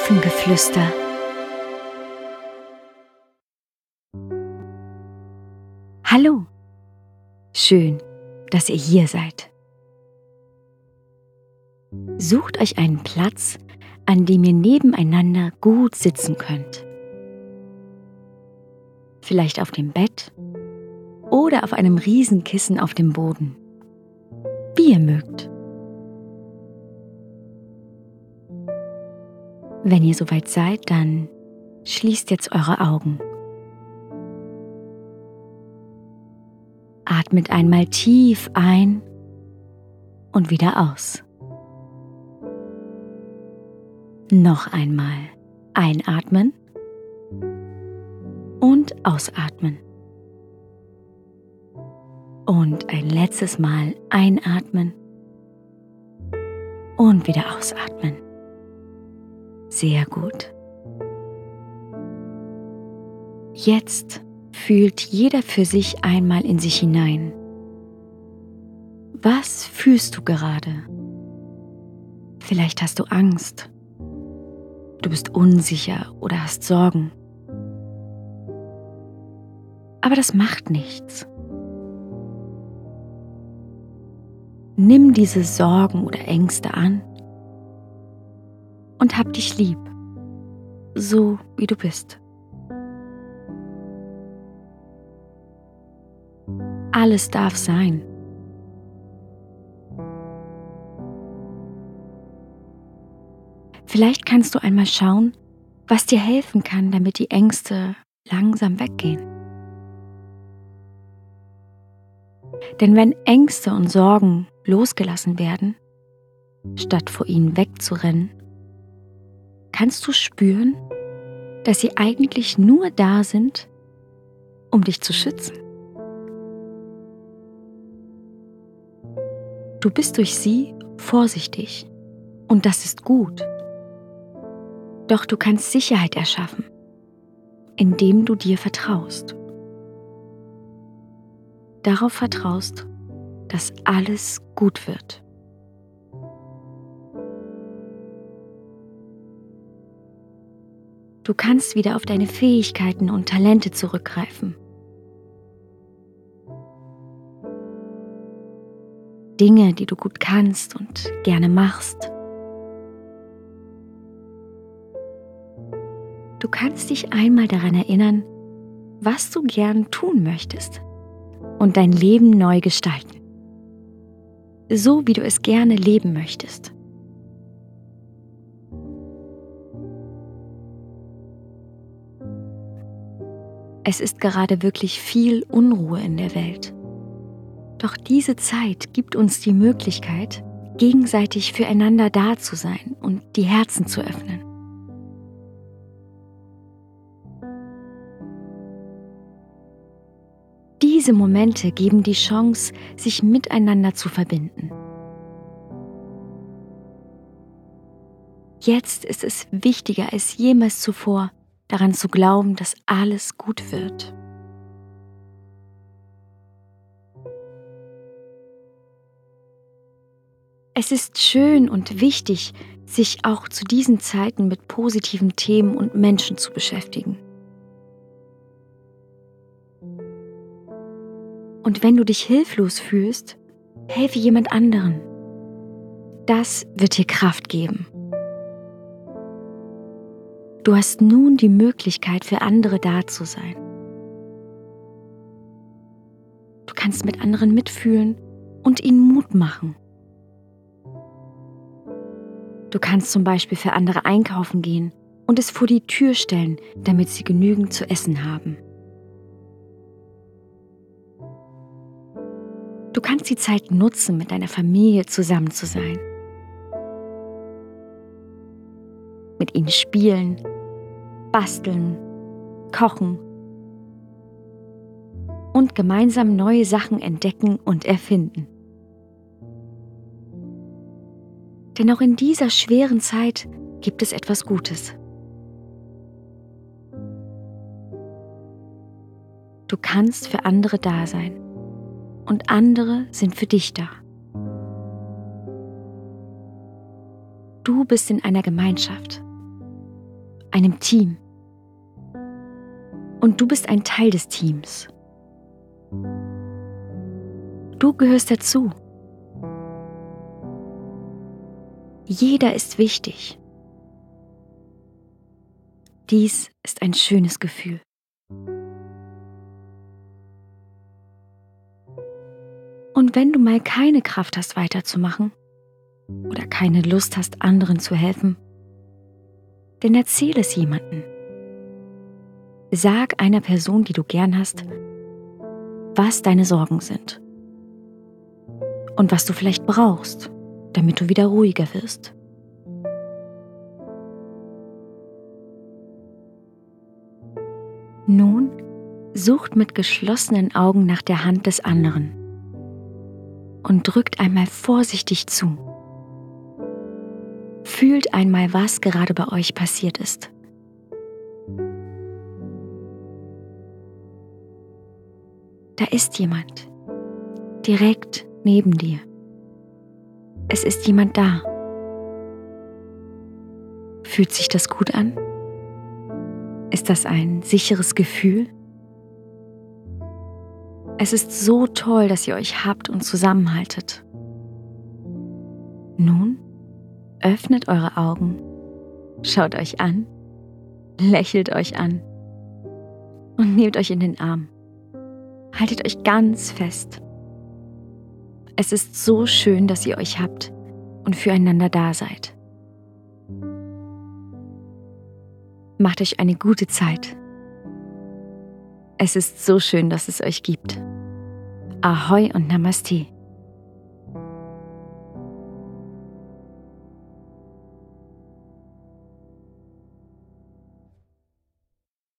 Elfengeflüster. Hallo, schön, dass ihr hier seid. Sucht euch einen Platz, an dem ihr nebeneinander gut sitzen könnt. Vielleicht auf dem Bett oder auf einem Riesenkissen auf dem Boden. Wie ihr mögt. Wenn ihr soweit seid, dann schließt jetzt eure Augen. Atmet einmal tief ein und wieder aus. Noch einmal einatmen und ausatmen. Und ein letztes Mal einatmen und wieder ausatmen. Sehr gut. Jetzt fühlt jeder für sich einmal in sich hinein. Was fühlst du gerade? Vielleicht hast du Angst. Du bist unsicher oder hast Sorgen. Aber das macht nichts. Nimm diese Sorgen oder Ängste an und hab dich lieb, so wie du bist. Alles darf sein. Vielleicht kannst du einmal schauen, was dir helfen kann, damit die Ängste langsam weggehen. Denn wenn Ängste und Sorgen losgelassen werden, statt vor ihnen wegzurennen, kannst du spüren, dass sie eigentlich nur da sind, um dich zu schützen. Du bist durch sie vorsichtig und das ist gut. Doch du kannst Sicherheit erschaffen, indem du dir vertraust. Darauf vertraust, dass alles gut wird. Du kannst wieder auf deine Fähigkeiten und Talente zurückgreifen. Dinge, die du gut kannst und gerne machst. Du kannst dich einmal daran erinnern, was du gern tun möchtest und dein Leben neu gestalten. So wie du es gerne leben möchtest. Es ist gerade wirklich viel Unruhe in der Welt. Doch diese Zeit gibt uns die Möglichkeit, gegenseitig füreinander da zu sein und die Herzen zu öffnen. Diese Momente geben die Chance, sich miteinander zu verbinden. Jetzt ist es wichtiger als jemals zuvor, daran zu glauben, dass alles gut wird. Es ist schön und wichtig, sich auch zu diesen Zeiten mit positiven Themen und Menschen zu beschäftigen. Und wenn du dich hilflos fühlst, helfe jemand anderen. Das wird dir Kraft geben. Du hast nun die Möglichkeit, für andere da zu sein. Du kannst mit anderen mitfühlen und ihnen Mut machen. Du kannst zum Beispiel für andere einkaufen gehen und es vor die Tür stellen, damit sie genügend zu essen haben. Du kannst die Zeit nutzen, mit deiner Familie zusammen zu sein. Mit ihnen spielen, basteln, kochen und gemeinsam neue Sachen entdecken und erfinden. Denn auch in dieser schweren Zeit gibt es etwas Gutes. Du kannst für andere da sein. Und andere sind für dich da. Du bist in einer Gemeinschaft einem Team. Und du bist ein Teil des Teams. Du gehörst dazu. Jeder ist wichtig. Dies ist ein schönes Gefühl. Und wenn du mal keine Kraft hast, weiterzumachen oder keine Lust hast, anderen zu helfen, dann erzähl es jemandem. Sag einer Person, die du gern hast, was deine Sorgen sind und was du vielleicht brauchst, damit du wieder ruhiger wirst. Nun sucht mit geschlossenen Augen nach der Hand des anderen und drückt einmal vorsichtig zu. Fühlt einmal, was gerade bei euch passiert ist. Da ist jemand, direkt neben dir. Es ist jemand da. Fühlt sich das gut an? Ist das ein sicheres Gefühl? Es ist so toll, dass ihr euch habt und zusammenhaltet. Nun öffnet eure Augen, schaut euch an, lächelt euch an und nehmt euch in den Arm. Haltet euch ganz fest. Es ist so schön, dass ihr euch habt und füreinander da seid. Macht euch eine gute Zeit. Es ist so schön, dass es euch gibt. Ahoi und Namaste.